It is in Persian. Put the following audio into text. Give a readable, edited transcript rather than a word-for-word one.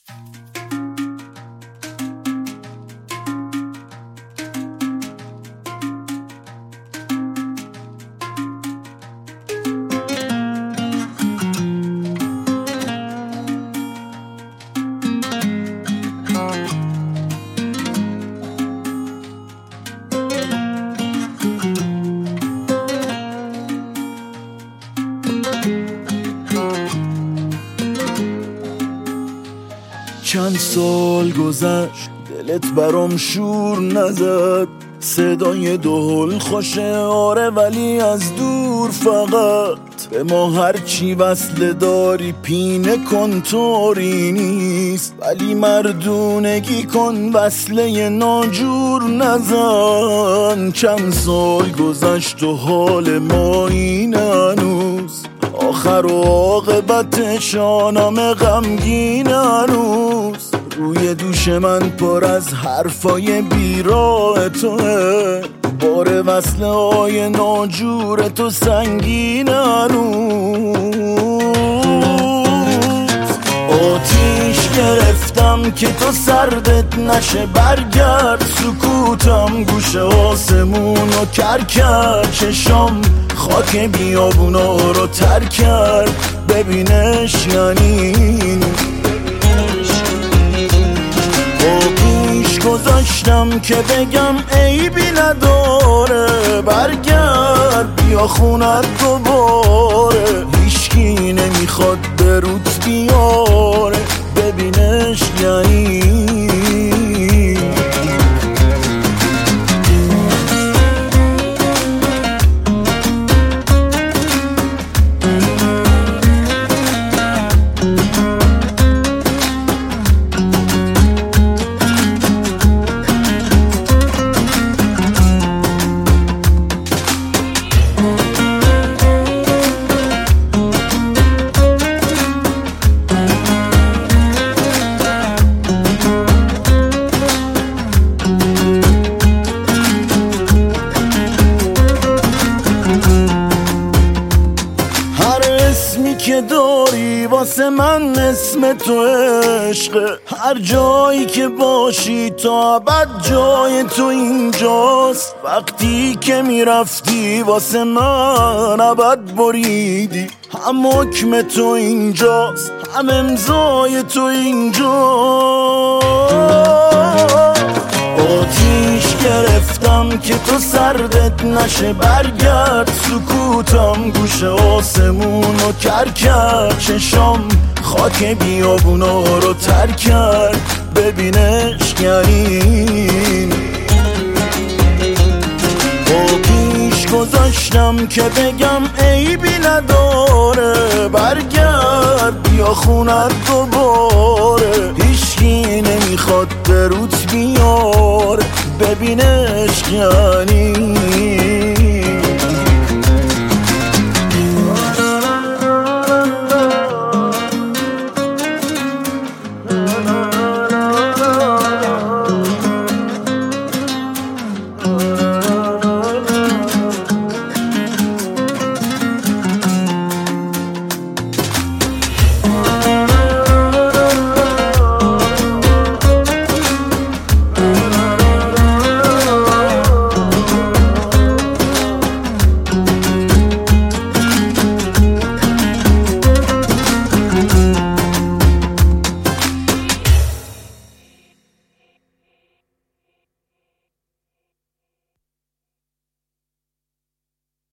چند سال گذشت دلت برام شور نزد، صدای دهل خوشه آره ولی از دور فقط به ما هرچی وصله داری پینه کن طوری نیست، ولی مردونگی کن وصله ناجور نزن. چند سال گذشت و حال ما این هنوز، آخر و عاقبت شانم غمگین هنوز. روی دوش من پر از حرفای بیراه توه، بار وصله های ناجور تو سنگین هنوز. آتیش گرفتم که تو سردت نشه، برگرد سکوتم گوش آسمون رو کر کرد، چشام خاک بیابونا رو تر کرد، ببینش یعنی با پیش گذاشتم که بگم عیبی نداره، برگرد بیا خونت دوباره، هیچکی نمیخواد به روت بیاره، ببینش یعنی که داری واسه من اسم تو عشقه، هر جایی که باشی تا ابد جای تو اینجاست، وقتی که میرفتی واسه من ابد بریدی، هم حکم تو اینجاست هم امضای تو اینجاست. آتیش گرفتم که تو سردت نشه، برگرد سکوتم گوش آسمون رو کر کرد، چشام خاک بیابونا رو تر کرد، ببینش یعنی با پیش گذاشتم که بگم عیبی نداره، برگرد بیا خونت دوباره، هیچکی نمیخواد به روت بیاره، ببینش یعنی